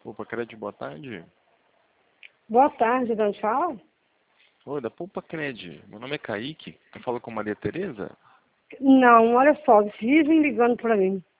Opa, Cred, boa tarde. Boa tarde, de onde fala? Oi, da Poupa Cred. Meu nome é Kaique. Eu falo com Maria Tereza? Não, olha só, vivem ligando pra mim.